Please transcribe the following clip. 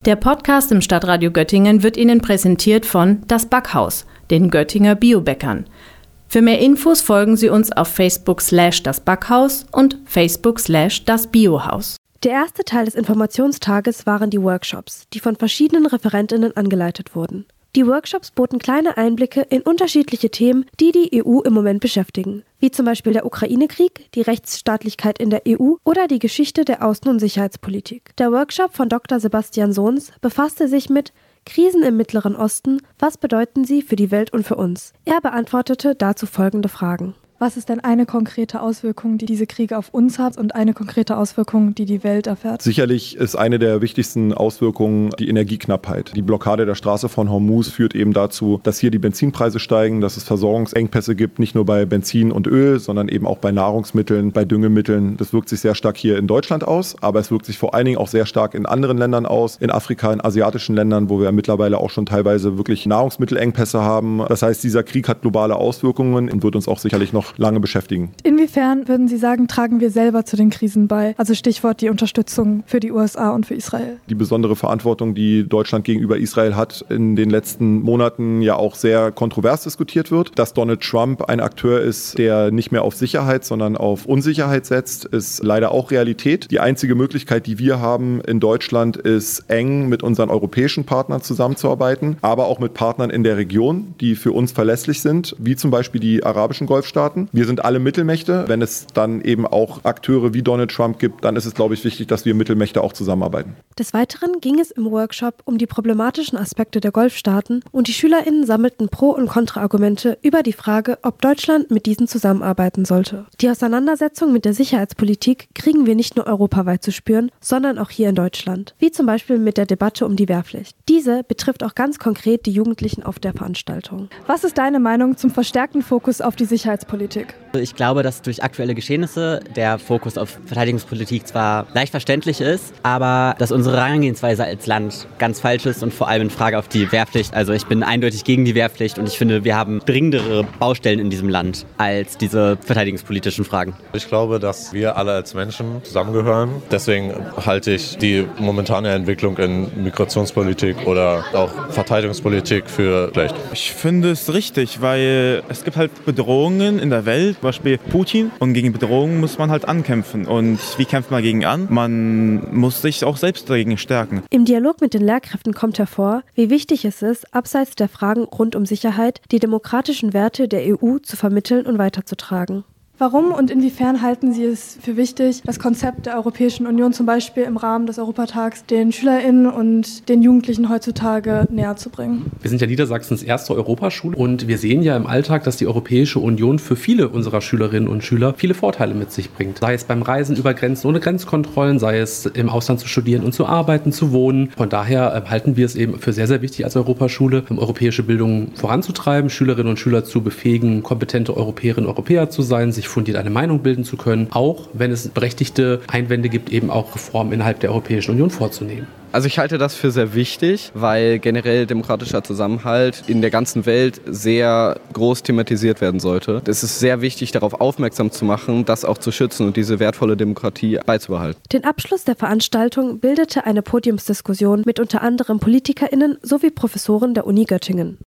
Der Podcast im Stadtradio Göttingen wird Ihnen präsentiert von Das Backhaus, den Göttinger Biobäckern. Für mehr Infos folgen Sie uns auf Facebook/Das Backhaus und Facebook/Das Biohaus. Der erste Teil des Informationstages waren die Workshops, die von verschiedenen ReferentInnen angeleitet wurden. Die Workshops boten kleine Einblicke in unterschiedliche Themen, die die EU im Moment beschäftigen, wie zum Beispiel der Ukraine-Krieg, die Rechtsstaatlichkeit in der EU oder die Geschichte der Außen- und Sicherheitspolitik. Der Workshop von Dr. Sebastian Sohns befasste sich mit Krisen im Mittleren Osten, was bedeuten sie für die Welt und für uns? Er beantwortete dazu folgende Fragen. Was ist denn eine konkrete Auswirkung, die diese Kriege auf uns hat und eine konkrete Auswirkung, die die Welt erfährt? Sicherlich ist eine der wichtigsten Auswirkungen die Energieknappheit. Die Blockade der Straße von Hormuz führt eben dazu, dass hier die Benzinpreise steigen, dass es Versorgungsengpässe gibt, nicht nur bei Benzin und Öl, sondern eben auch bei Nahrungsmitteln, bei Düngemitteln. Das wirkt sich sehr stark hier in Deutschland aus, aber es wirkt sich vor allen Dingen auch sehr stark in anderen Ländern aus, in Afrika, in asiatischen Ländern, wo wir mittlerweile auch schon teilweise wirklich Nahrungsmittelengpässe haben. Das heißt, dieser Krieg hat globale Auswirkungen und wird uns auch sicherlich noch lange beschäftigen. Inwiefern würden Sie sagen, tragen wir selber zu den Krisen bei? Also Stichwort die Unterstützung für die USA und für Israel. Die besondere Verantwortung, die Deutschland gegenüber Israel hat, in den letzten Monaten ja auch sehr kontrovers diskutiert wird. Dass Donald Trump ein Akteur ist, der nicht mehr auf Sicherheit, sondern auf Unsicherheit setzt, ist leider auch Realität. Die einzige Möglichkeit, die wir haben in Deutschland, ist eng mit unseren europäischen Partnern zusammenzuarbeiten, aber auch mit Partnern in der Region, die für uns verlässlich sind, wie zum Beispiel die arabischen Golfstaaten. Wir sind alle Mittelmächte. Wenn es dann eben auch Akteure wie Donald Trump gibt, dann ist es, glaube ich, wichtig, dass wir Mittelmächte auch zusammenarbeiten. Des Weiteren ging es im Workshop um die problematischen Aspekte der Golfstaaten und die SchülerInnen sammelten Pro- und Kontraargumente über die Frage, ob Deutschland mit diesen zusammenarbeiten sollte. Die Auseinandersetzung mit der Sicherheitspolitik kriegen wir nicht nur europaweit zu spüren, sondern auch hier in Deutschland. Wie zum Beispiel mit der Debatte um die Wehrpflicht. Diese betrifft auch ganz konkret die Jugendlichen auf der Veranstaltung. Was ist deine Meinung zum verstärkten Fokus auf die Sicherheitspolitik? Ich glaube, dass durch aktuelle Geschehnisse der Fokus auf Verteidigungspolitik zwar leicht verständlich ist, aber dass unsere Herangehensweise als Land ganz falsch ist und vor allem in Frage auf die Wehrpflicht. Also ich bin eindeutig gegen die Wehrpflicht und ich finde, wir haben dringendere Baustellen in diesem Land als diese verteidigungspolitischen Fragen. Ich glaube, dass wir alle als Menschen zusammengehören. Deswegen halte ich die momentane Entwicklung in Migrationspolitik oder auch Verteidigungspolitik für schlecht. Ich finde es richtig, weil es gibt halt Bedrohungen in der Welt, zum Beispiel Putin, und gegen Bedrohungen muss man halt ankämpfen. Und wie kämpft man gegen an? Man muss sich auch selbst dagegen stärken. Im Dialog mit den Lehrkräften kommt hervor, wie wichtig es ist, abseits der Fragen rund um Sicherheit, die demokratischen Werte der EU zu vermitteln und weiterzutragen. Warum und inwiefern halten Sie es für wichtig, das Konzept der Europäischen Union zum Beispiel im Rahmen des Europatags den SchülerInnen und den Jugendlichen heutzutage näher zu bringen? Wir sind ja Niedersachsens erste Europaschule und wir sehen ja im Alltag, dass die Europäische Union für viele unserer Schülerinnen und Schüler viele Vorteile mit sich bringt. Sei es beim Reisen über Grenzen ohne Grenzkontrollen, sei es im Ausland zu studieren und zu arbeiten, zu wohnen. Von daher halten wir es eben für sehr, sehr wichtig als Europaschule, europäische Bildung voranzutreiben, Schülerinnen und Schüler zu befähigen, kompetente Europäerinnen und Europäer zu sein, sich fundiert eine Meinung bilden zu können, auch wenn es berechtigte Einwände gibt, eben auch Reformen innerhalb der Europäischen Union vorzunehmen. Also ich halte das für sehr wichtig, weil generell demokratischer Zusammenhalt in der ganzen Welt sehr groß thematisiert werden sollte. Es ist sehr wichtig, darauf aufmerksam zu machen, das auch zu schützen und diese wertvolle Demokratie beizubehalten. Den Abschluss der Veranstaltung bildete eine Podiumsdiskussion mit unter anderem PolitikerInnen sowie Professoren der Uni Göttingen.